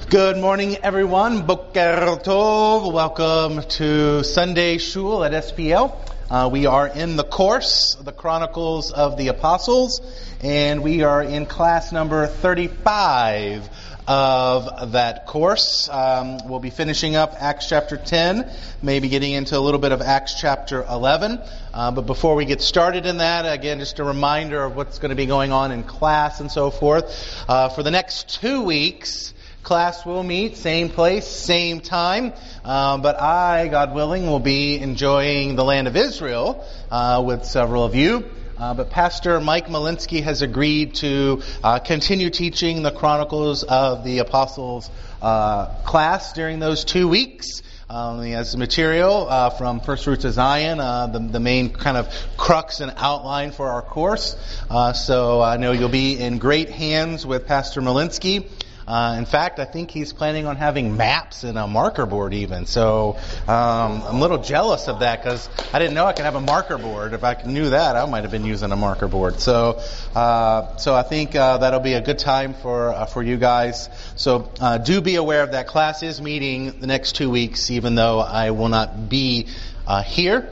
Good morning, everyone. Boker Tov. Welcome to Sunday Shul at SPL. We are in the course, the Chronicles of the Apostles, and we are in class number 35 of that course. We'll be finishing up Acts chapter 10, maybe getting into a little bit of Acts chapter 11. But before we get started in that, again, just a reminder of what's going to be going on in class and so forth. For the next 2 weeks, class will meet, same place, same time, but I, God willing, will be enjoying the land of Israel with several of you. But Pastor Mike Malinsky has agreed to continue teaching the Chronicles of the Apostles class during those 2 weeks. He has material from First Fruits of Zion, the main kind of crux and outline for our course. So I know you'll be in great hands with Pastor Malinsky. In fact, I think he's planning on having maps and a marker board even. So I'm a little jealous of that because I didn't know I could have a marker board. If I knew that, I might have been using a marker board. So I think that'll be a good time for you guys. So do be aware of that. Class is meeting the next 2 weeks, even though I will not be here.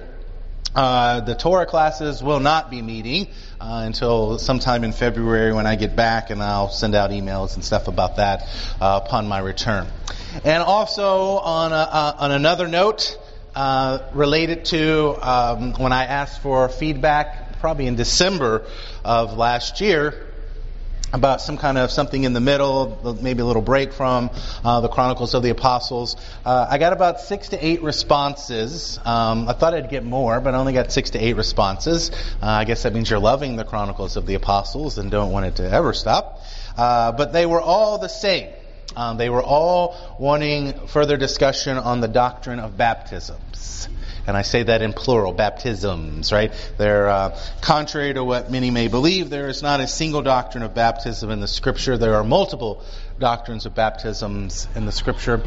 The Torah classes will not be meeting until sometime in February when I get back, and I'll send out emails and stuff about that upon my return. And also on another note, related to when I asked for feedback, probably in December of last year, about some kind of something in the middle, maybe a little break from the Chronicles of the Apostles. I got about 6 to 8 responses. I thought I'd get more, but I only got 6 to 8 responses. I guess that means you're loving the Chronicles of the Apostles and don't want it to ever stop. But they were all the same. They were all wanting further discussion on the doctrine of baptisms. And I say that in plural, baptisms, right? They're contrary to what many may believe. There is not a single doctrine of baptism in the Scripture. There are multiple doctrines of baptisms in the Scripture.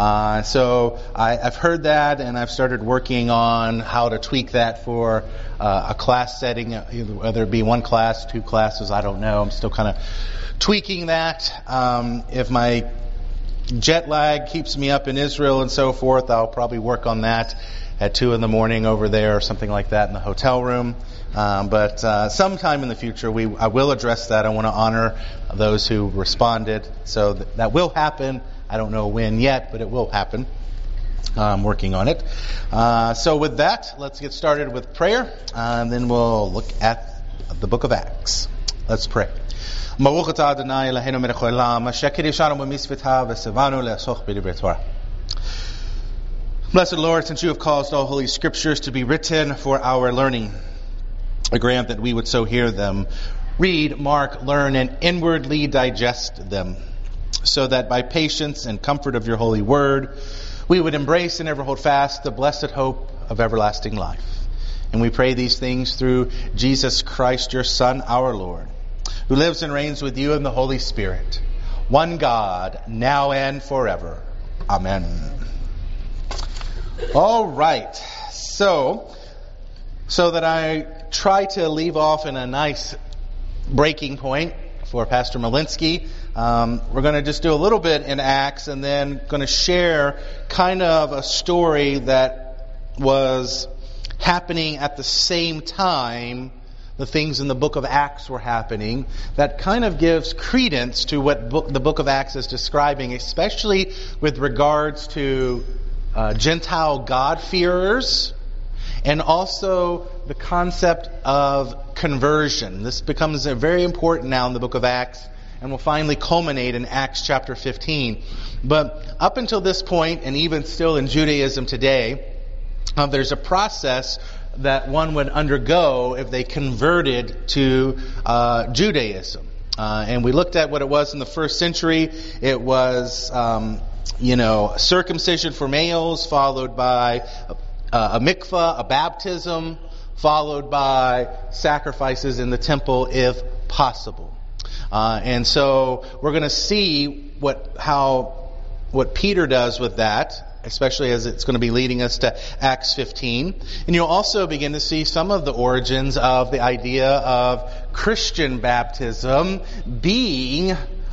So I've heard that, and I've started working on how to tweak that for a class setting, whether it be one class, 2 classes, I don't know. I'm still kind of tweaking that. If my jet lag keeps me up in Israel and so forth, I'll probably work on that at 2 a.m. over there or something like that in the hotel room. But sometime in the future, I will address that. I want to honor those who responded. So that will happen. I don't know when yet, but it will happen. I'm working on it. So with that, let's get started with prayer. And then we'll look at the book of Acts. Let's pray. Blessed Lord, since you have caused all holy scriptures to be written for our learning, I grant that we would so hear them, read, mark, learn, and inwardly digest them, so that by patience and comfort of your holy word, we would embrace and ever hold fast the blessed hope of everlasting life. And we pray these things through Jesus Christ, your Son, our Lord, who lives and reigns with you in the Holy Spirit, one God, now and forever. Amen. All right, so that I try to leave off in a nice breaking point for Pastor Malinsky, we're going to just do a little bit in Acts and then going to share kind of a story that was happening at the same time the things in the book of Acts were happening, that kind of gives credence to what the book of Acts is describing, especially with regards to Gentile God-fearers, and also the concept of conversion. This becomes very important now in the book of Acts, and will finally culminate in Acts chapter 15. But up until this point, and even still in Judaism today, there's a process that one would undergo if they converted to Judaism. And we looked at what it was in the first century. It was circumcision for males, followed by a mikvah, a baptism, followed by sacrifices in the temple if possible. And so we're going to see what Peter does with that, especially as it's going to be leading us to Acts 15. And you'll also begin to see some of the origins of the idea of Christian baptism being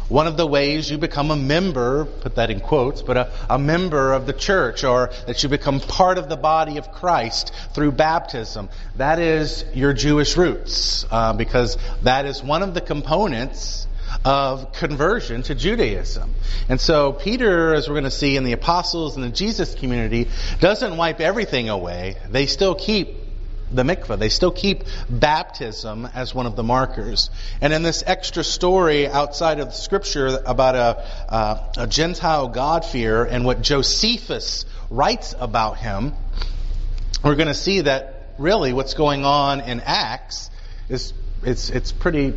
one of the ways you become a member, put that in quotes, but a member of the church, or that you become part of the body of Christ through baptism, that is your Jewish roots, because that is one of the components of conversion to Judaism. And so Peter, as we're going to see in the apostles and the Jesus community, doesn't wipe everything away. They still keep the mikveh. They still keep baptism as one of the markers. And in this extra story outside of the scripture about a Gentile God-fearer and what Josephus writes about him, we're going to see that really what's going on in Acts is it's pretty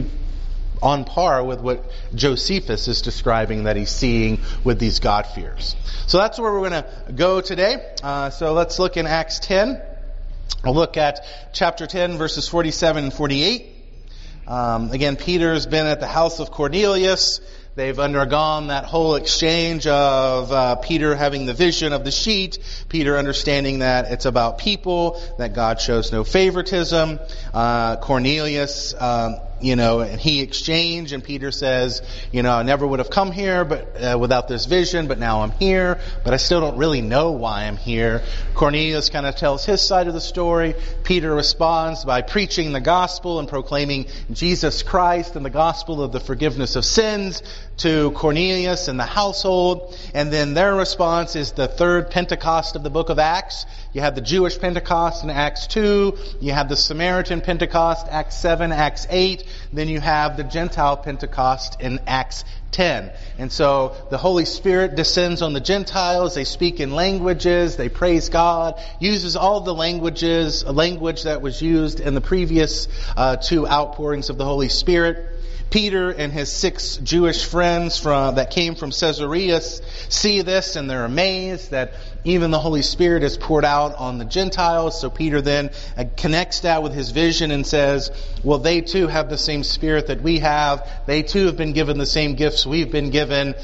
on par with what Josephus is describing that he's seeing with these God-fearers. So that's where we're going to go today. So let's look in Acts 10. We'll look at chapter 10, verses 47 and 48. Again, Peter's been at the house of Cornelius. They've undergone that whole exchange of Peter having the vision of the sheet, Peter understanding that it's about people, that God shows no favoritism. Cornelius, and he exchange, and Peter says, I never would have come here but without this vision, but now I'm here, but I still don't really know why I'm here. Cornelius kind of tells his side of the story. Peter responds by preaching the gospel and proclaiming Jesus Christ and the gospel of the forgiveness of sins to Cornelius and the household. And then their response is the third Pentecost of the book of Acts. You have the Jewish Pentecost in Acts 2. You have the Samaritan Pentecost, Acts 7, Acts 8. Then you have the Gentile Pentecost in Acts 10. And so the Holy Spirit descends on the Gentiles. They speak in languages. They praise God. Uses all the language that was used in the previous two outpourings of the Holy Spirit. Peter and his 6 Jewish friends that came from Caesarea see this, and they're amazed that even the Holy Spirit is poured out on the Gentiles. So Peter then connects that with his vision and says, well, they too have the same Spirit that we have. They too have been given the same gifts we've been given.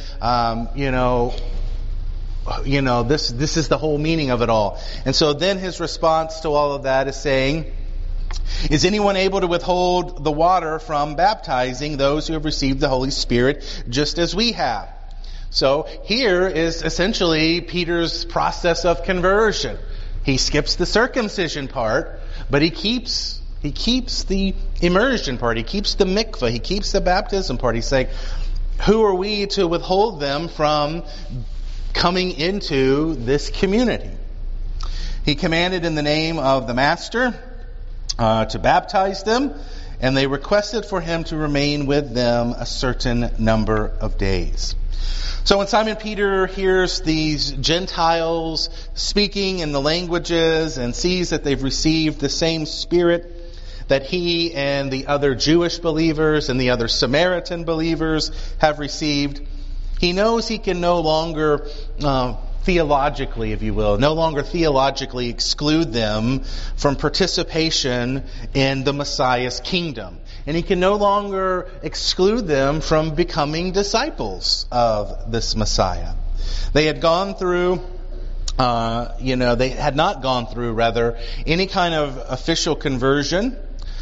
This is the whole meaning of it all. And so then his response to all of that is saying, is anyone able to withhold the water from baptizing those who have received the Holy Spirit just as we have? So here is essentially Peter's process of conversion. He skips the circumcision part, but he keeps the immersion part. He keeps the mikveh. He keeps the baptism part. He's saying, who are we to withhold them from coming into this community? He commanded in the name of the Master to baptize them, and they requested for him to remain with them a certain number of days. So when Simon Peter hears these Gentiles speaking in the languages and sees that they've received the same Spirit that he and the other Jewish believers and the other Samaritan believers have received, he knows he can no longer theologically, if you will, no longer theologically exclude them from participation in the Messiah's kingdom. And he can no longer exclude them from becoming disciples of this Messiah. They had gone through, they had not gone through, any kind of official conversion.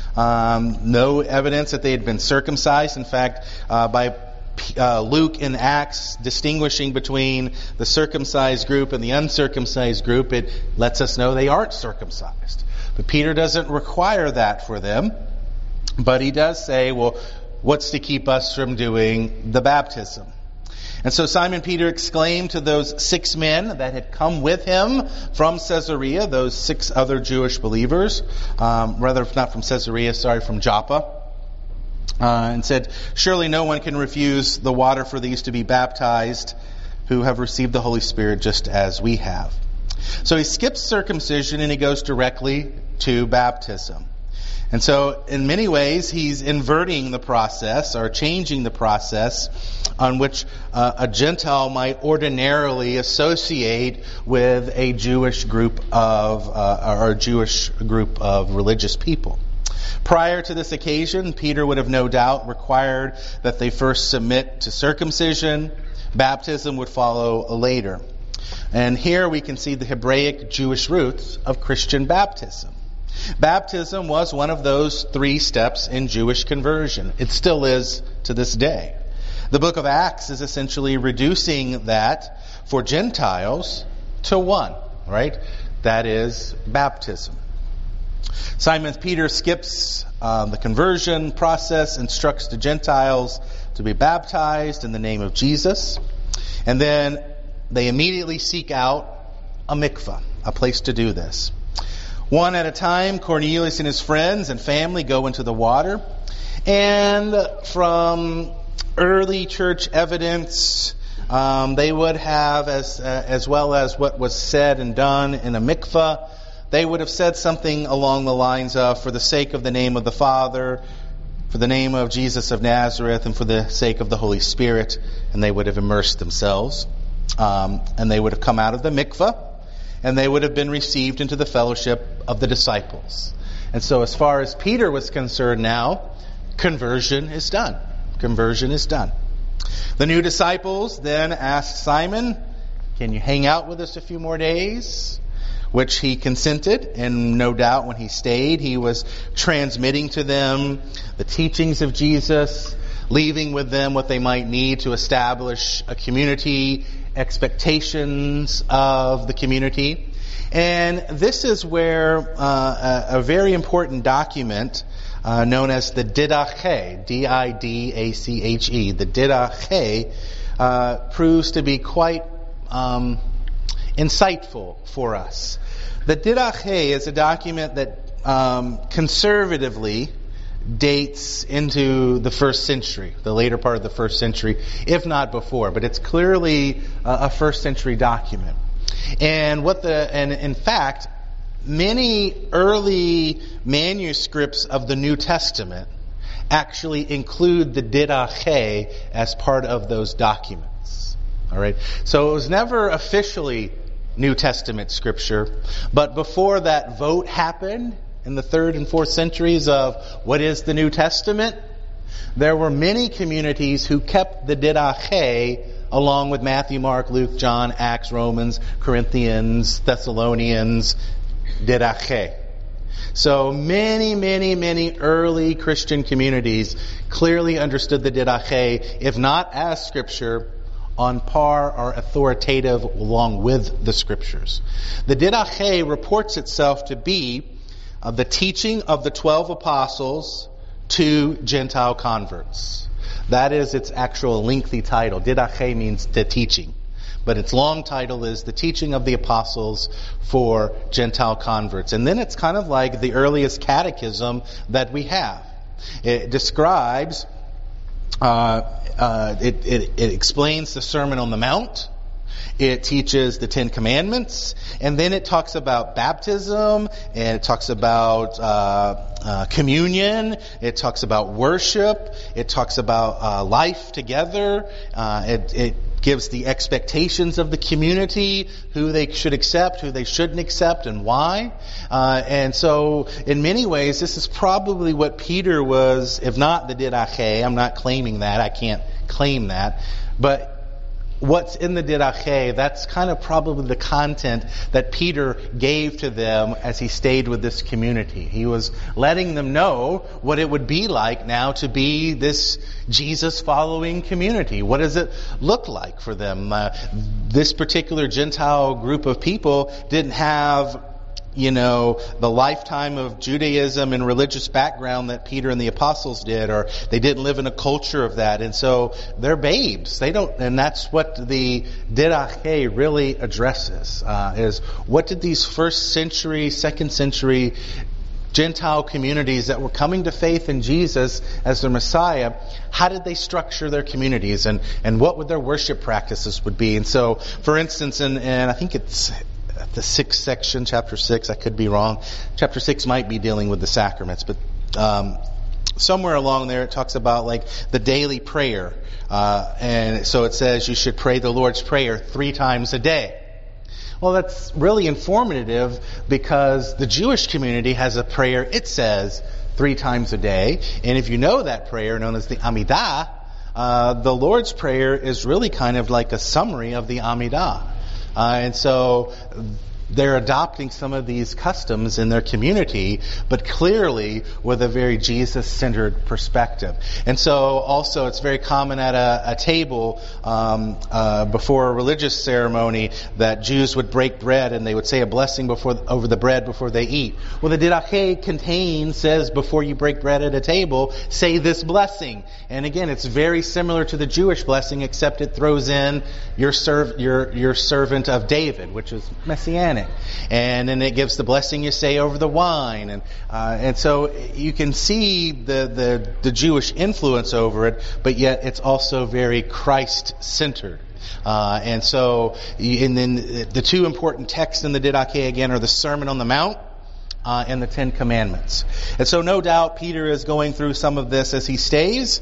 No evidence that they had been circumcised. In fact, by Luke in Acts distinguishing between the circumcised group and the uncircumcised group, it lets us know they aren't circumcised. But Peter doesn't require that for them, but he does say, well, what's to keep us from doing the baptism? And so Simon Peter exclaimed to those 6 men that had come with him from Caesarea, those 6 other Jewish believers, not from Caesarea, from Joppa, and said, surely no one can refuse the water for these to be baptized who have received the Holy Spirit just as we have. So he skips circumcision and he goes directly to baptism. And so in many ways he's inverting the process or changing the process on which a Gentile might ordinarily associate with a Jewish group of religious people. Prior to this occasion, Peter would have no doubt required that they first submit to circumcision. Baptism would follow later. And here we can see the Hebraic Jewish roots of Christian baptism. Baptism was one of those 3 steps in Jewish conversion. It still is to this day. The book of Acts is essentially reducing that for Gentiles to one, right? That is baptism. Simon Peter skips the conversion process, instructs the Gentiles to be baptized in the name of Jesus, and then they immediately seek out a mikvah, a place to do this. One at a time, Cornelius and his friends and family go into the water, and from early church evidence, they would have, as well as what was said and done in a mikvah, they would have said something along the lines of, for the sake of the name of the Father, for the name of Jesus of Nazareth, and for the sake of the Holy Spirit, and they would have immersed themselves. And they would have come out of the mikvah, and they would have been received into the fellowship of the disciples. And so as far as Peter was concerned now, conversion is done. Conversion is done. The new disciples then asked Simon, "Can you hang out with us a few more days?" Which he consented, and no doubt when he stayed, he was transmitting to them the teachings of Jesus, leaving with them what they might need to establish a community, expectations of the community. And this is where a very important document known as the Didache, D-I-D-A-C-H-E, the Didache, proves to be quite insightful for us. The Didache is a document that conservatively dates into the first century, the later part of the first century, if not before, but it's clearly a first century document. And in fact, many early manuscripts of the New Testament actually include the Didache as part of those documents. All right. So it was never officially New Testament scripture, but before that vote happened in the 3rd and 4th centuries of what is the New Testament, there were many communities who kept the Didache along with Matthew, Mark, Luke, John, Acts, Romans, Corinthians, Thessalonians, Didache. So many early Christian communities clearly understood the Didache, if not as scripture, on par or authoritative along with the scriptures. The Didache reports itself to be the teaching of the 12 apostles to Gentile converts. That is its actual lengthy title. Didache means the teaching. But its long title is the teaching of the apostles for Gentile converts. And then it's kind of like the earliest catechism that we have. It describes it explains the Sermon on the Mount. It teaches the 10 Commandments, and then it talks about baptism, and it talks about communion. It talks about worship. It talks about life together. It gives the expectations of the community, who they should accept, who they shouldn't accept, and why. And so, in many ways, this is probably what Peter was, if not the Didache. I'm not claiming that. I can't claim that. But what's in the Didache, that's kind of probably the content that Peter gave to them as he stayed with this community. He was letting them know what it would be like now to be this Jesus-following community. What does it look like for them? This particular Gentile group of people didn't have, the lifetime of Judaism and religious background that Peter and the apostles did, or they didn't live in a culture of that. And so they're babes. And that's what the Didache really addresses, is what did these first century, second century Gentile communities that were coming to faith in Jesus as their Messiah, how did they structure their communities, and what would their worship practices would be? And so, for instance, and I think it's the 6th section, chapter 6, I could be wrong. Chapter 6 might be dealing with the sacraments, but somewhere along there it talks about like the daily prayer. And so it says you should pray the Lord's Prayer 3 times a day. Well, that's really informative because the Jewish community has a prayer, it says 3 times a day. And if you know that prayer, known as the Amidah, the Lord's Prayer is really kind of like a summary of the Amidah. And so they're adopting some of these customs in their community, but clearly with a very Jesus-centered perspective. And so also it's very common at a table before a religious ceremony that Jews would break bread and they would say a blessing over the bread before they eat. Well, the Didache says before you break bread at a table, say this blessing. And again, it's very similar to the Jewish blessing, except it throws in your servant of David, which is messianic. And then it gives the blessing you say over the wine. And so you can see the Jewish influence over it, but yet it's also very Christ-centered. And then the two important texts in the Didache again are the Sermon on the Mount and the Ten Commandments. And so no doubt Peter is going through some of this as he stays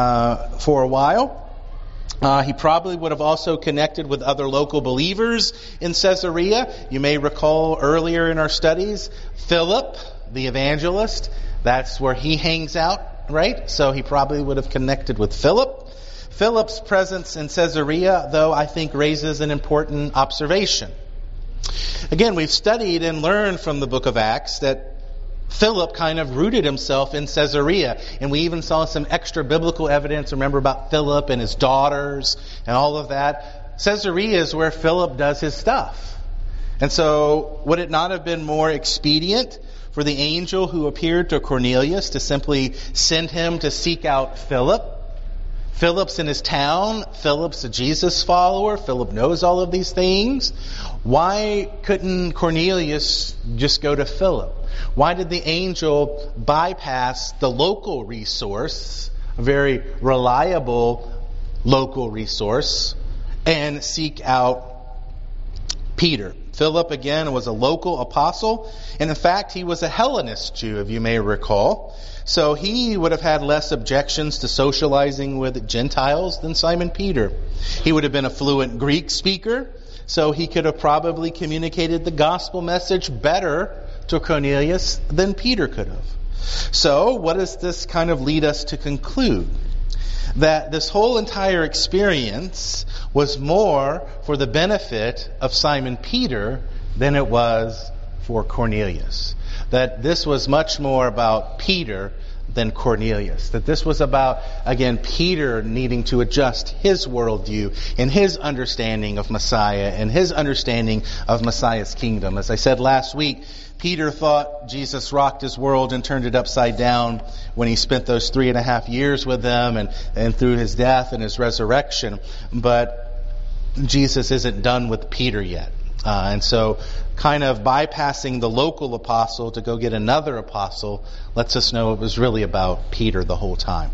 for a while. He probably would have also connected with other local believers in Caesarea. You may recall earlier in our studies, Philip, the evangelist, that's where he hangs out, right? So he probably would have connected with Philip. Philip's presence in Caesarea, though, I think raises an important observation. Again, we've studied and learned from the book of Acts that Philip kind of rooted himself in Caesarea. And we even saw some extra biblical evidence, remember, about Philip and his daughters and all of that. Caesarea is where Philip does his stuff. And so would it not have been more expedient for the angel who appeared to Cornelius to simply send him to seek out Philip? Philip's in his town. Philip's a Jesus follower. Philip knows all of these things. Why couldn't Cornelius just go to Philip? Why did the angel bypass the local resource, a very reliable local resource, and seek out Peter? Philip, again, was a local apostle, and in fact, he was a Hellenist Jew, if you may recall. So he would have had less objections to socializing with Gentiles than Simon Peter. He would have been a fluent Greek speaker, so he could have probably communicated the gospel message better to Cornelius than Peter could have. So what does this kind of lead us to conclude? That this whole entire experience was more for the benefit of Simon Peter than it was for Cornelius. That this was much more about Peter than Cornelius. That this was about, again, Peter needing to adjust his worldview and his understanding of Messiah and his understanding of Messiah's kingdom. As I said last week, Peter thought Jesus rocked his world and turned it upside down when he spent those 3.5 years with them and through his death and his resurrection. But Jesus isn't done with Peter yet. And so kind of bypassing the local apostle to go get another apostle lets us know it was really about Peter the whole time.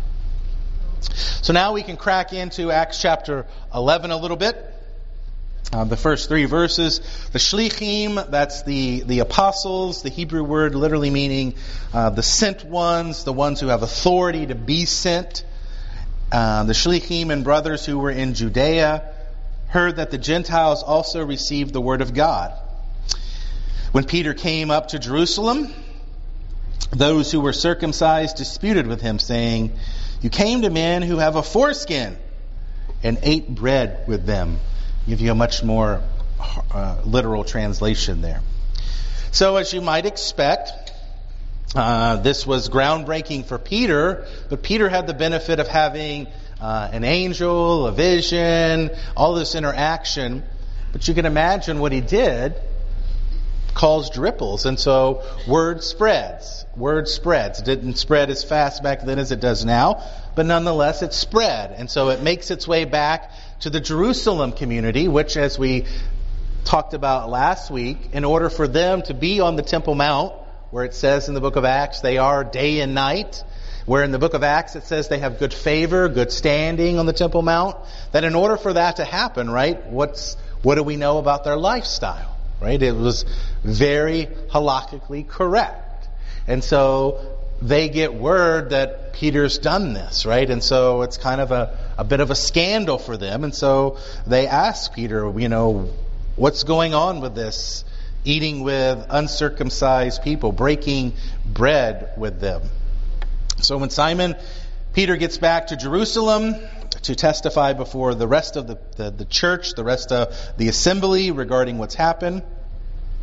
So now we can crack into Acts chapter 11 a little bit. The first 3 verses. The shlichim, that's the apostles, the Hebrew word literally meaning the sent ones, the ones who have authority to be sent. The shlichim and brothers who were in Judea heard that the Gentiles also received the word of God. When Peter came up to Jerusalem, those who were circumcised disputed with him, saying, "You came to men who have a foreskin and ate bread with them." Give you a much more literal translation there. So as you might expect, this was groundbreaking for Peter, but Peter had the benefit of having an angel, a vision, all this interaction. But you can imagine what he did caused ripples. And so word spreads. Word spreads. It didn't spread as fast back then as it does now, but nonetheless it spread. And so it makes its way back to the Jerusalem community, which, as we talked about last week, in order for them to be on the Temple Mount, where it says in the book of Acts they are day and night, where in the book of Acts it says they have good favor, good standing on the Temple Mount, that in order for that to happen, right, what do we know about their lifestyle? Right? It was very halakhically correct. And so they get word that Peter's done this, right? And so it's kind of a bit of a scandal for them. And so they ask Peter, what's going on with this? Eating with uncircumcised people, breaking bread with them. So when Simon Peter gets back to Jerusalem to testify before the rest of the church, the rest of the assembly regarding what's happened,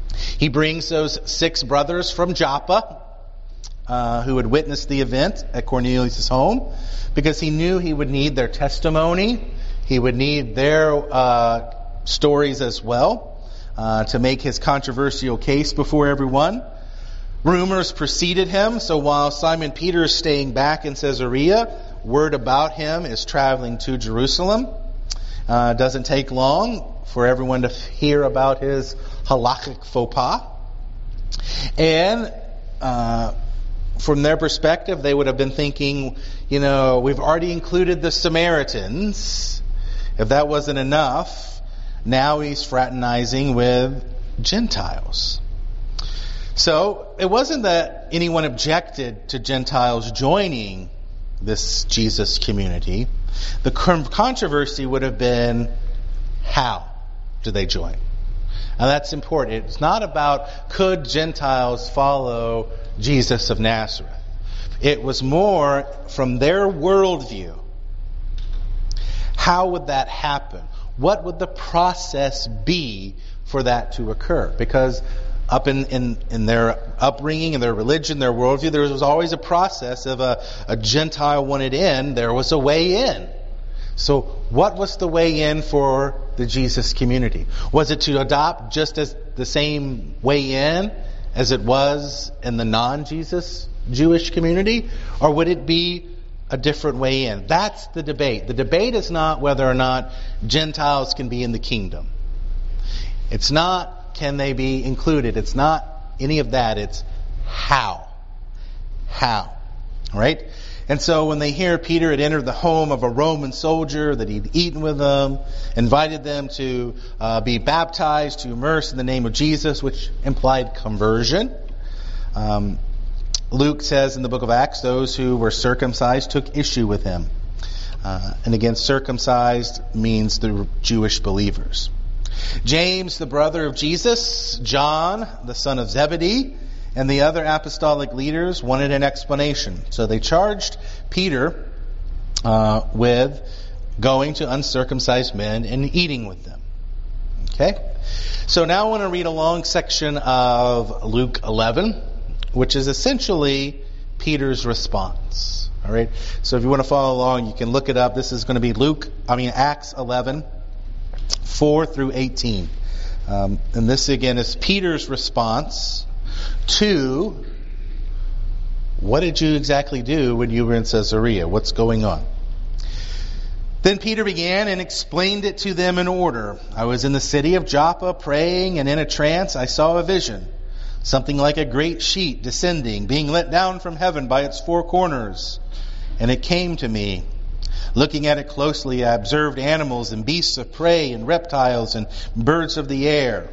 He brings those 6 brothers from Joppa who had witnessed the event at Cornelius' home, because he knew he would need their testimony. He would need their stories as well to make his controversial case before everyone. Rumors preceded him, so while Simon Peter is staying back in Caesarea, word about him is traveling to Jerusalem. Doesn't take long for everyone to hear about his halakhic faux pas. And from their perspective, they would have been thinking, we've already included the Samaritans. If that wasn't enough, now he's fraternizing with Gentiles. So it wasn't that anyone objected to Gentiles joining this Jesus community. The controversy would have been, how do they join? Now that's important. It's not about could Gentiles follow Jesus of Nazareth. It was more from their worldview. How would that happen? What would the process be for that to occur? Because up in their upbringing, in their religion, their worldview, there was always a process of a Gentile wanted in. There was a way in. So what was the way in for the Jesus community? Was it to adopt just as the same way in as it was in the non-Jesus Jewish community? Or would it be a different way in? That's the debate. The debate is not whether or not Gentiles can be in the kingdom. It's not can they be included. It's not any of that. It's how. How. All right? And so when they hear Peter had entered the home of a Roman soldier, that he'd eaten with them, invited them to be baptized, to immerse in the name of Jesus, which implied conversion. Luke says in the book of Acts, those who were circumcised took issue with him. And again, circumcised means the Jewish believers. James, the brother of Jesus, John, the son of Zebedee, and the other apostolic leaders wanted an explanation. So they charged Peter with going to uncircumcised men and eating with them. Okay? So now I want to read a long section of Luke 11, which is essentially Peter's response. All right? So if you want to follow along, you can look it up. This is going to be Acts 11, 4 through 18. And this again is Peter's response to what did you exactly do when you were in Caesarea? What's going on? Then Peter began and explained it to them in order. I was in the city of Joppa praying, and in a trance I saw a vision, something like a great sheet descending, being let down from heaven by its 4 corners. And it came to me. Looking at it closely, I observed animals and beasts of prey and reptiles and birds of the air.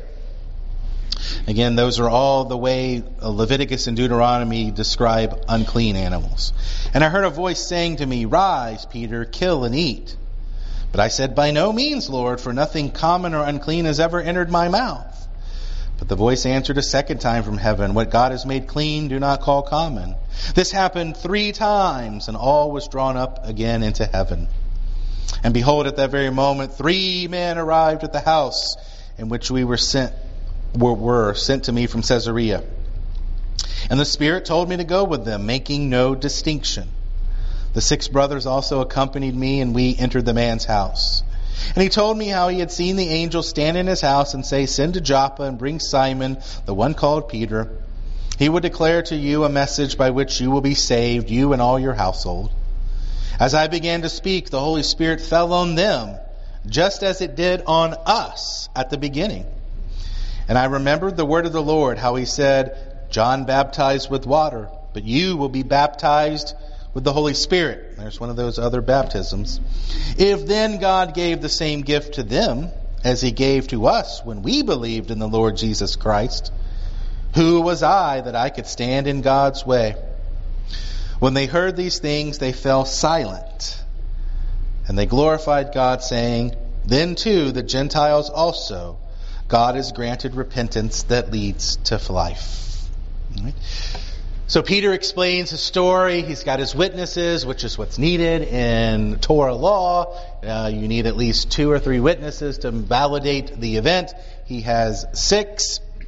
Again, those are all the way Leviticus and Deuteronomy describe unclean animals. And I heard a voice saying to me, "Rise, Peter, kill and eat." But I said, "By no means, Lord, for nothing common or unclean has ever entered my mouth." But the voice answered a second time from heaven, "What God has made clean, do not call common." This happened 3 times, and all was drawn up again into heaven. And behold, at that very moment, 3 men arrived at the house in which we were sent to me from Caesarea. And the Spirit told me to go with them, making no distinction. The 6 brothers also accompanied me, and we entered the man's house. And he told me how he had seen the angel stand in his house and say, "Send to Joppa and bring Simon, the one called Peter. He will declare to you a message by which you will be saved, you and all your household." As I began to speak, the Holy Spirit fell on them, just as it did on us at the beginning. And I remembered the word of the Lord, how he said, "John baptized with water, but you will be baptized with the Holy Spirit." There's one of those other baptisms. If then God gave the same gift to them as he gave to us when we believed in the Lord Jesus Christ, who was I that I could stand in God's way? When they heard these things, they fell silent. And they glorified God, saying, "Then too the Gentiles also, God has granted repentance that leads to life." All right. So Peter explains his story. He's got his witnesses, which is what's needed in Torah law. You need at least 2 or 3 witnesses to validate the event. He has 6.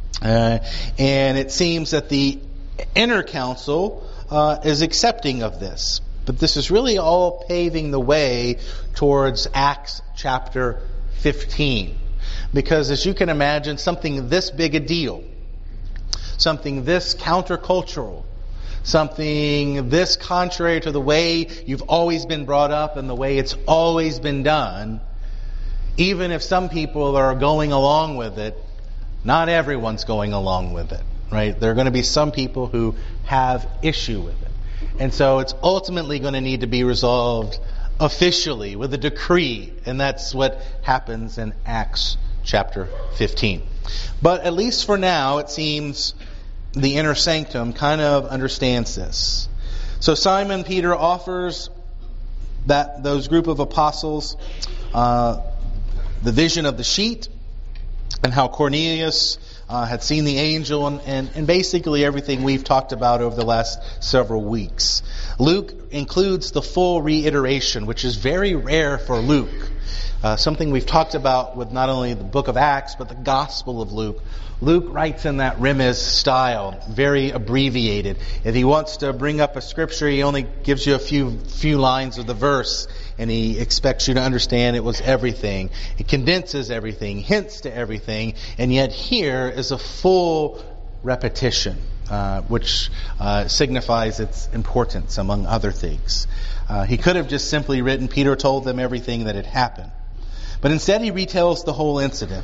And it seems that the inner council is accepting of this. But this is really all paving the way towards Acts chapter 15. Because as you can imagine, something this big a deal, something this countercultural, something this contrary to the way you've always been brought up and the way it's always been done, even if some people are going along with it, not everyone's going along with it, right? There are going to be some people who have issue with it. And so it's ultimately going to need to be resolved officially with a decree, and that's what happens in Acts chapter 15. But at least for now, it seems the inner sanctum kind of understands this. So Simon Peter offers those group of apostles the vision of the sheet and how Cornelius had seen the angel and basically everything we've talked about over the last several weeks. Luke includes the full reiteration, which is very rare for Luke. Something we've talked about with not only the book of Acts, but the Gospel of Luke. Luke writes in that Remez style, very abbreviated. If he wants to bring up a scripture, he only gives you a few lines of the verse, and he expects you to understand it was everything. It condenses everything, hints to everything, and yet here is a full repetition, which signifies its importance, among other things. He could have just simply written, Peter told them everything that had happened. But instead he retells the whole incident.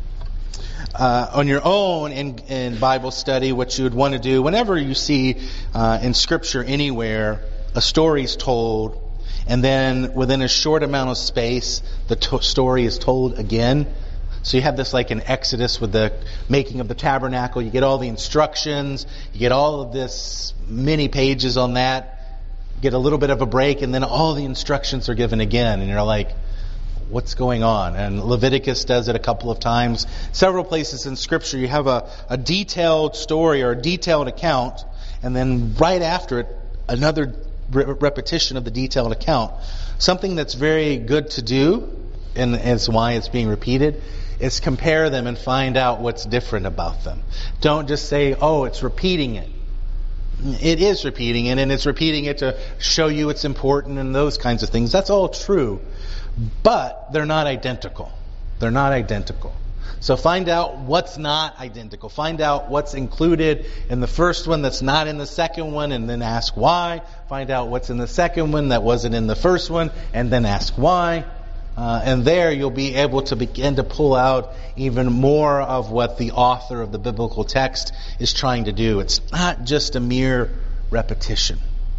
On your own in Bible study, what you would want to do, whenever you see in Scripture anywhere, a story's told, and then within a short amount of space, the story is told again. So you have this like in Exodus with the making of the tabernacle. You get all the instructions. You get all of this many pages on that. Get a little bit of a break, and then all the instructions are given again. And you're like, what's going on? And Leviticus does it a couple of times. Several places in Scripture you have a detailed story or a detailed account, and then right after it, another repetition of the detailed account. Something that's very good to do, and is why it's being repeated, is compare them and find out what's different about them. Don't just say, oh, it's repeating it. It is repeating it, and it's repeating it to show you it's important and those kinds of things. That's all true. But they're not identical. They're not identical. So find out what's not identical. Find out what's included in the first one that's not in the second one, and then ask why. Find out what's in the second one that wasn't in the first one, and then ask why. And there you'll be able to begin to pull out even more of what the author of the biblical text is trying to do. It's not just a mere repetition.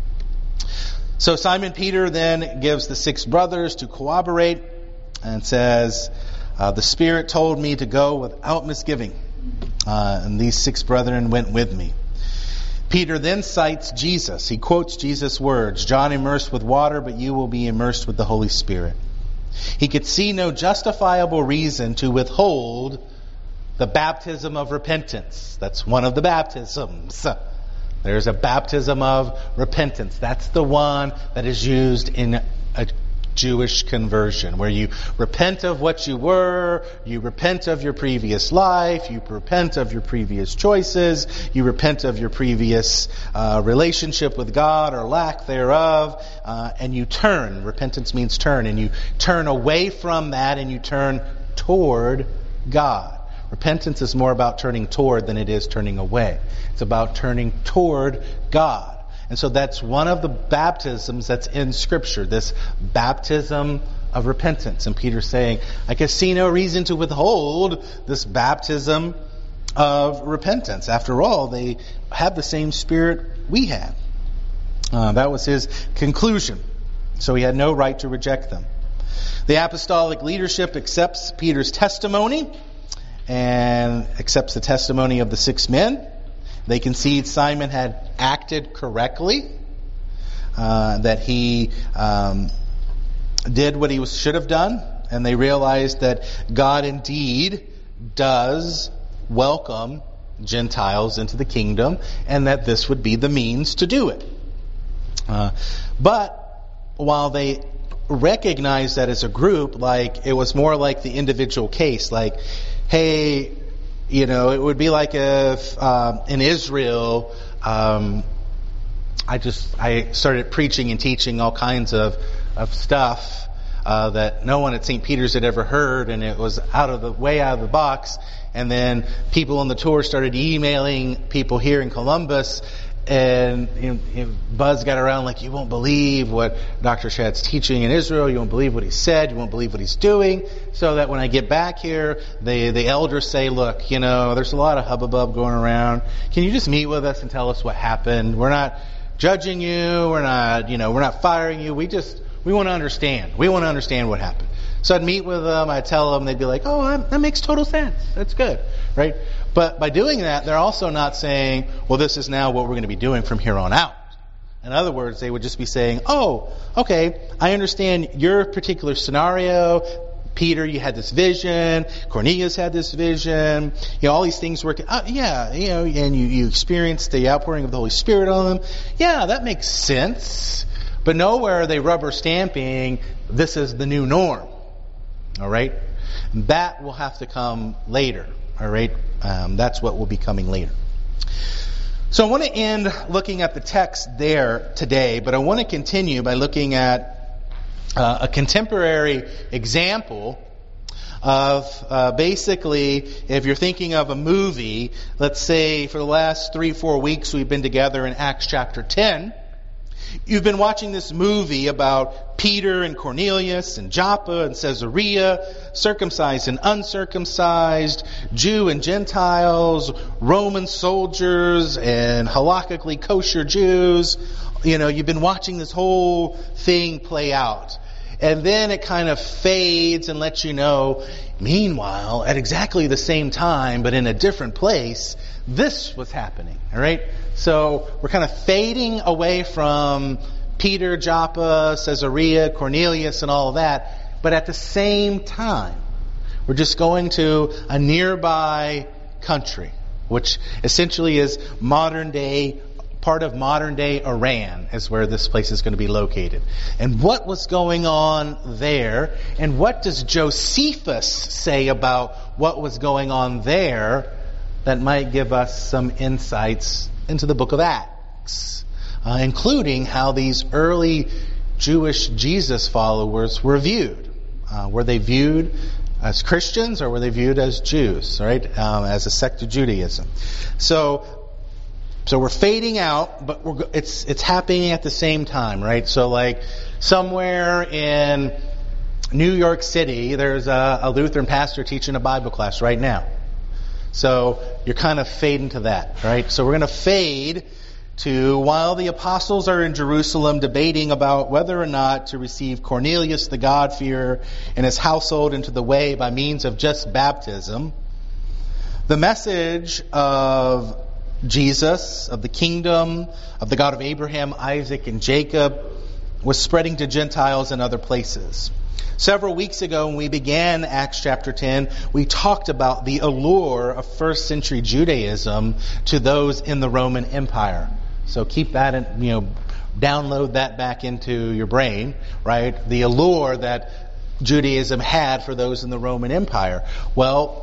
So Simon Peter then gives the 6 brothers to corroborate and says, the Spirit told me to go without misgiving. And these 6 brethren went with me. Peter then cites Jesus. He quotes Jesus' words, John immersed with water, but you will be immersed with the Holy Spirit. He could see no justifiable reason to withhold the baptism of repentance. That's one of the baptisms. There's a baptism of repentance. That's the one that is used in a Jewish conversion, where you repent of what you were, you repent of your previous life, you repent of your previous choices, you repent of your previous relationship with God or lack thereof, and you turn. Repentance means turn, and you turn away from that and you turn toward God. Repentance is more about turning toward than it is turning away. It's about turning toward God. And so that's one of the baptisms that's in Scripture, this baptism of repentance. And Peter's saying, I can see no reason to withhold this baptism of repentance. After all, they have the same Spirit we have. That was his conclusion. So he had no right to reject them. The apostolic leadership accepts Peter's testimony and accepts the testimony of the 6 men. They concede Simon had acted correctly, that he did what he should have done, and they realized that God indeed does welcome Gentiles into the kingdom, and that this would be the means to do it. But while they recognized that as a group, like it was more like the individual case, like, hey, it would be like if in Israel, I started preaching and teaching all kinds of stuff that no one at St. Peter's had ever heard, and it was way out of the box. And then people on the tour started emailing people here in Columbus, and buzz got around like, you won't believe what Dr. Shad's teaching in Israel, you won't believe what he said, you won't believe what he's doing. So that when I get back here, the elders say, look, there's a lot of hubbub going around. Can you just meet with us and tell us what happened? We're not judging you, we're not firing you, we want to understand. We want to understand what happened. So I'd meet with them, I'd tell them, they'd be like, oh, that makes total sense. That's good, right? But by doing that, they're also not saying, well, this is now what we're going to be doing from here on out. In other words, they would just be saying, oh, okay, I understand your particular scenario. Peter, you had this vision. Cornelius had this vision. All these things working. And you experienced the outpouring of the Holy Spirit on them. Yeah, that makes sense. But nowhere are they rubber stamping, this is the new norm. All right? That will have to come later. All right? That's what will be coming later. So I want to end looking at the text there today, but I want to continue by looking at a contemporary example of basically, if you're thinking of a movie, let's say for the last 3-4 weeks we've been together in Acts chapter 10. You've been watching this movie about Peter and Cornelius and Joppa and Caesarea, circumcised and uncircumcised, Jew and Gentiles, Roman soldiers and halakhically kosher Jews. You've been watching this whole thing play out. And then it kind of fades and lets you know, meanwhile, at exactly the same time, but in a different place, this was happening. All right? So we're kind of fading away from Peter, Joppa, Caesarea, Cornelius, and all of that. But at the same time, we're just going to a nearby country, which essentially is part of modern day Iran is where this place is going to be located. And what was going on there, and what does Josephus say about what was going on there that might give us some insights into the book of Acts, including how these early Jewish Jesus followers were viewed. Were they viewed as Christians, or were they viewed as Jews, right? As a sect of Judaism. So we're fading out, but it's happening at the same time, right? So like somewhere in New York City, there's a Lutheran pastor teaching a Bible class right now. So you're kind of fading to that, right? So we're going to fade to while the apostles are in Jerusalem debating about whether or not to receive Cornelius the God-fearer and his household into the way by means of just baptism. The message of Jesus, of the kingdom, of the God of Abraham, Isaac, and Jacob, was spreading to Gentiles in other places. Several weeks ago when we began Acts chapter 10, we talked about the allure of first century Judaism to those in the Roman Empire. So keep that in, download that back into your brain, right? The allure that Judaism had for those in the Roman Empire. Well,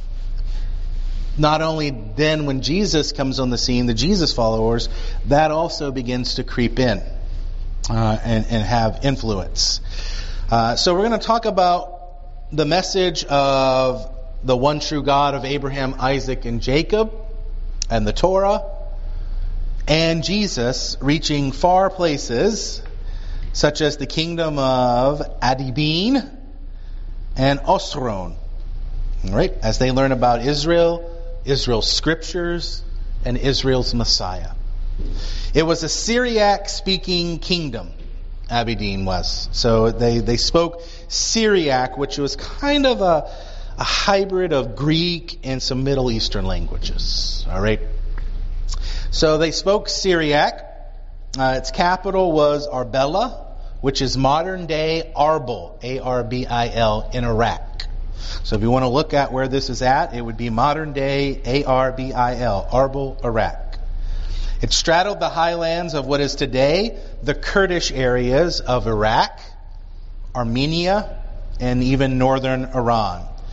not only then when Jesus comes on the scene, the Jesus followers, that also begins to creep in and have influence. So we're going to talk about the message of the one true God of Abraham, Isaac, and Jacob, and the Torah, and Jesus reaching far places, such as the kingdom of Adibin and Osron. All right, as they learn about Israel, Israel's scriptures, and Israel's Messiah. It was a Syriac-speaking kingdom, Abedin was. So they spoke Syriac, which was kind of a hybrid of Greek and some Middle Eastern languages. All right. So they spoke Syriac. Its capital was Arbela, which is modern-day Arbil, A-R-B-I-L, in Iraq. So if you want to look at where this is at, it would be modern-day A-R-B-I-L, Arbil, Iraq. It straddled the highlands of what is today the Kurdish areas of Iraq, Armenia, and even northern Iran.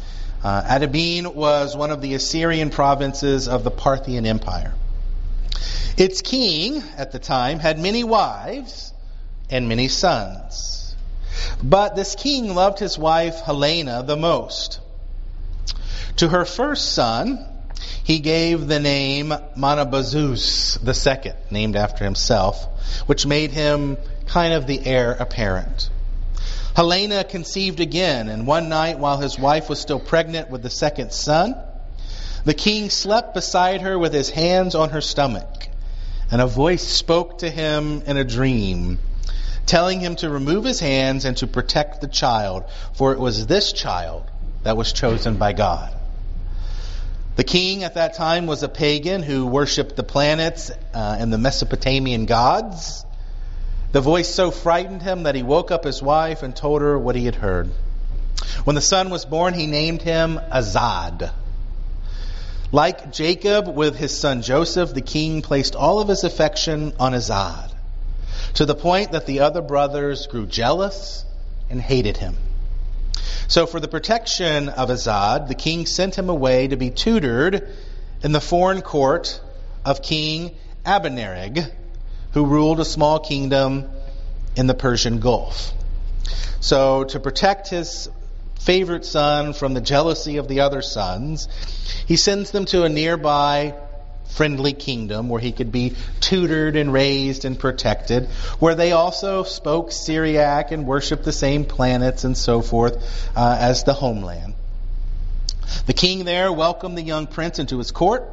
Adabin was one of the Assyrian provinces of the Parthian Empire. Its king at the time had many wives and many sons. But this king loved his wife Helena the most. To her first son, he gave the name Monobazus II, named after himself, which made him kind of the heir apparent. Helena conceived again, and one night while his wife was still pregnant with the second son, the king slept beside her with his hands on her stomach, and a voice spoke to him in a dream, telling him to remove his hands and to protect the child, for it was this child that was chosen by God. The king at that time was a pagan who worshipped the planets and the Mesopotamian gods. The voice so frightened him that he woke up his wife and told her what he had heard. When the son was born, he named him Azad. Like Jacob with his son Joseph, the king placed all of his affection on Azad, to the point that the other brothers grew jealous and hated him. So for the protection of Azad, the king sent him away to be tutored in the foreign court of King Abennerig, who ruled a small kingdom in the Persian Gulf. So to protect his favorite son from the jealousy of the other sons, he sends them to a nearby friendly kingdom where he could be tutored and raised and protected, where they also spoke Syriac and worshiped the same planets and so forth as the homeland. The king there welcomed the young prince into his court.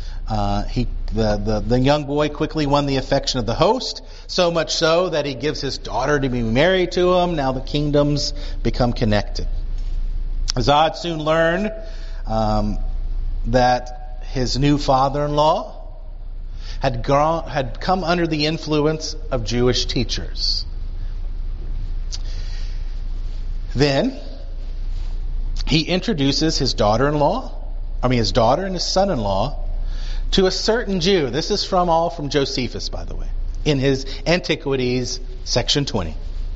The young boy quickly won the affection of the host, so much so that he gives his daughter to be married to him. Now the kingdoms become connected. Azad soon learned that his new father-in-law had come under the influence of Jewish teachers. Then he introduces his daughter and his son-in-law to a certain Jew. This is all from Josephus, by the way, in his Antiquities, section 20.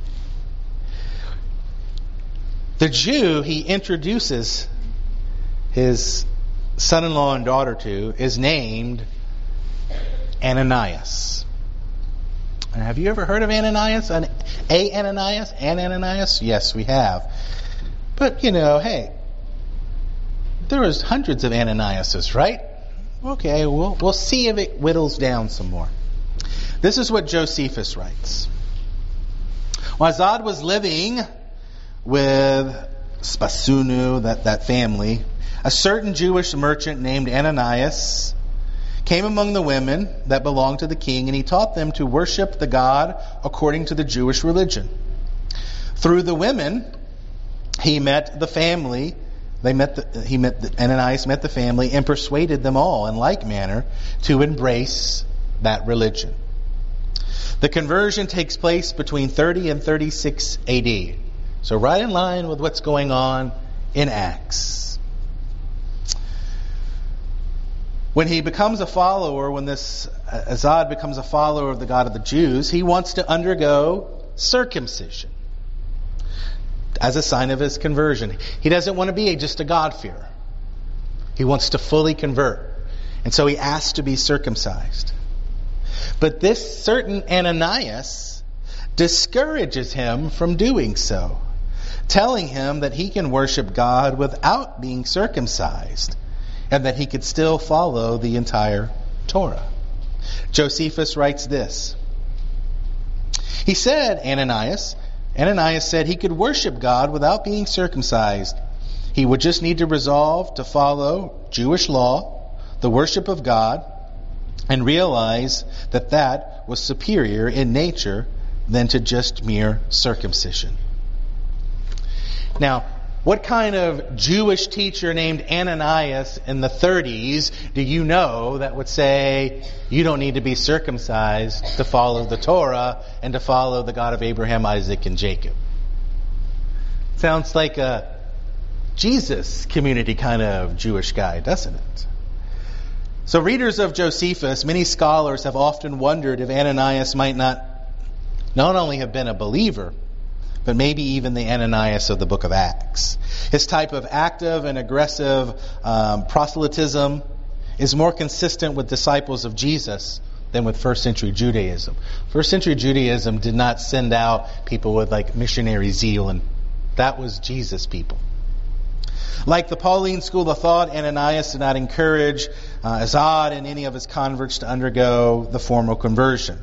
The Jew he introduces his son-in-law and daughter to is named Ananias. And have you ever heard of Ananias? Ananias? Yes, we have. But, hey, there was hundreds of Ananiases, right? Okay, we'll see if it whittles down some more. This is what Josephus writes. While Azad was living with Spasunu, that family, a certain Jewish merchant named Ananias came among the women that belonged to the king, and he taught them to worship the God according to the Jewish religion. Through the women, he met the family. Ananias met the family and persuaded them all in like manner to embrace that religion. The conversion takes place between 30 and 36 AD. So right in line with what's going on in Acts. When he becomes a follower, when this Azad becomes a follower of the God of the Jews, he wants to undergo circumcision as a sign of his conversion. He doesn't want to be just a God-fearer. He wants to fully convert. And so he asks to be circumcised. But this certain Ananias discourages him from doing so, telling him that he can worship God without being circumcised, and that he could still follow the entire Torah. Josephus writes this. He said, Ananias said he could worship God without being circumcised. He would just need to resolve to follow Jewish law, the worship of God, and realize that was superior in nature than to just mere circumcision. Now, what kind of Jewish teacher named Ananias in the 30s do you know that would say you don't need to be circumcised to follow the Torah and to follow the God of Abraham, Isaac, and Jacob? Sounds like a Jesus community kind of Jewish guy, doesn't it? So readers of Josephus, many scholars have often wondered if Ananias might not only have been a believer, but maybe even the Ananias of the book of Acts. His type of active and aggressive proselytism is more consistent with disciples of Jesus than with first century Judaism. First century Judaism did not send out people with like missionary zeal, and that was Jesus' people. Like the Pauline school of thought, Ananias did not encourage Azad and any of his converts to undergo the formal conversion.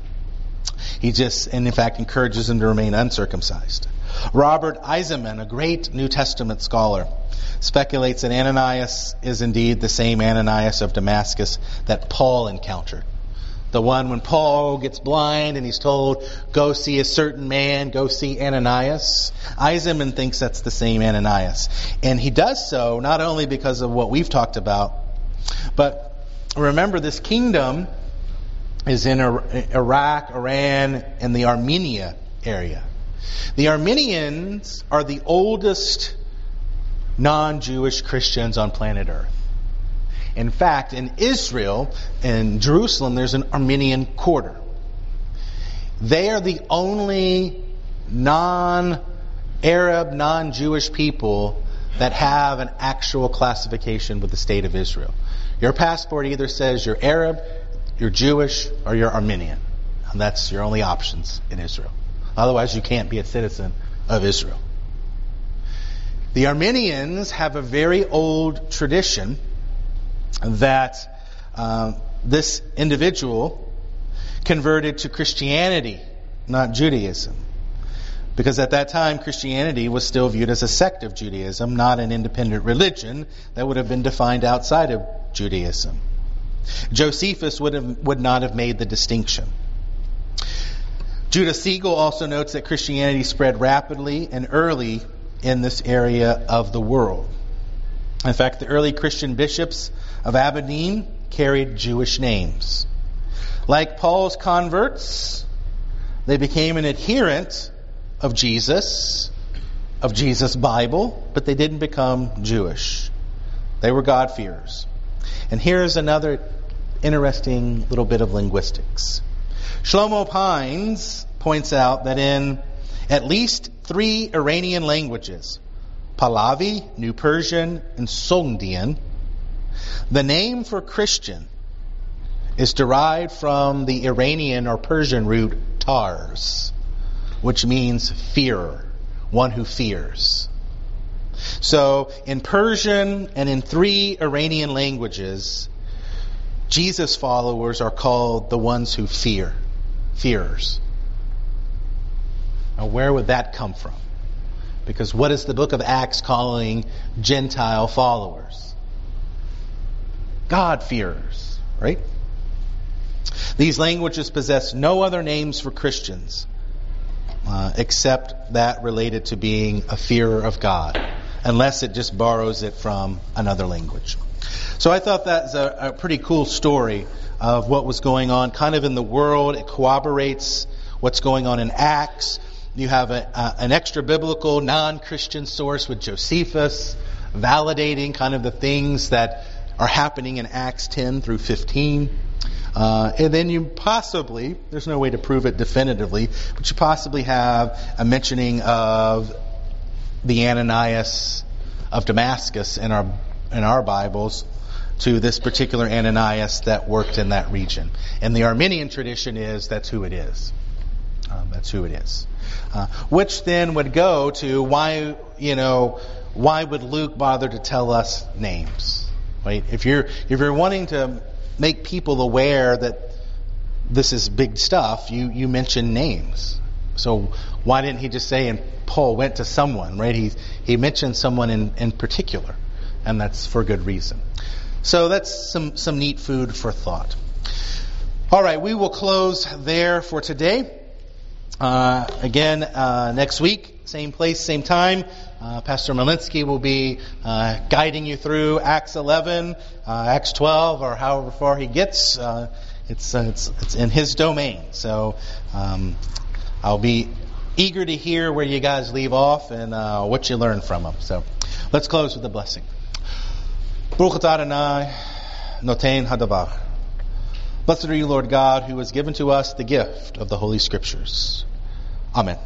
He just, and in fact, encourages them to remain uncircumcised. Robert Eisenman, a great New Testament scholar, speculates that Ananias is indeed the same Ananias of Damascus that Paul encountered. The one when Paul gets blind and he's told, go see a certain man, go see Ananias. Eisenman thinks that's the same Ananias. And he does so not only because of what we've talked about, but remember this kingdom is in Iraq, Iran, and the Armenia area. The Armenians are the oldest non-Jewish Christians on planet Earth. In fact, in Israel, in Jerusalem, there's an Armenian quarter. They are the only non-Arab, non-Jewish people that have an actual classification with the state of Israel. Your passport either says you're Arab, you're Jewish, or you're Armenian. And that's your only options in Israel. Otherwise, you can't be a citizen of Israel. The Armenians have a very old tradition that this individual converted to Christianity, not Judaism. Because at that time, Christianity was still viewed as a sect of Judaism, not an independent religion that would have been defined outside of Judaism. Josephus would not have made the distinction. Judah Siegel also notes that Christianity spread rapidly and early in this area of the world. In fact, the early Christian bishops of Aberdeen carried Jewish names. Like Paul's converts, they became an adherent of Jesus' Bible, but they didn't become Jewish. They were God-fearers. And here's another interesting little bit of linguistics. Shlomo Pines points out that in at least 3 Iranian languages, Pahlavi, New Persian, and Sogdian, the name for Christian is derived from the Iranian or Persian root tars, which means fearer, one who fears. So in Persian and in 3 Iranian languages, Jesus followers are called the ones who fear, fearers. Now where would that come from? Because what is the book of Acts calling Gentile followers? God-fearers, right? These languages possess no other names for Christians except that related to being a fearer of God, unless it just borrows it from another language. So I thought that's a pretty cool story of what was going on kind of in the world. It corroborates what's going on in Acts. You have an extra biblical non-Christian source with Josephus validating kind of the things that are happening in Acts 10 through 15. And then you possibly, there's no way to prove it definitively, but you possibly have a mentioning of the Ananias of Damascus in our Bibles to this particular Ananias that worked in that region. And the Armenian tradition is that's who it is. That's who it is. Which then would go to why would Luke bother to tell us names? Right? If you're wanting to make people aware that this is big stuff, you mention names. So why didn't he just say, and Paul went to someone, right? He mentioned someone in particular, and that's for good reason. So that's some neat food for thought. All right, we will close there for today. Again, next week, same place, same time. Pastor Malinsky will be guiding you through Acts 11, Acts 12, or however far he gets. It's in his domain. So I'll be eager to hear where you guys leave off and what you learn from them. So let's close with a blessing. Baruch atah Adonai noten hadavar. Blessed are you, Lord God, who has given to us the gift of the Holy Scriptures. Amen.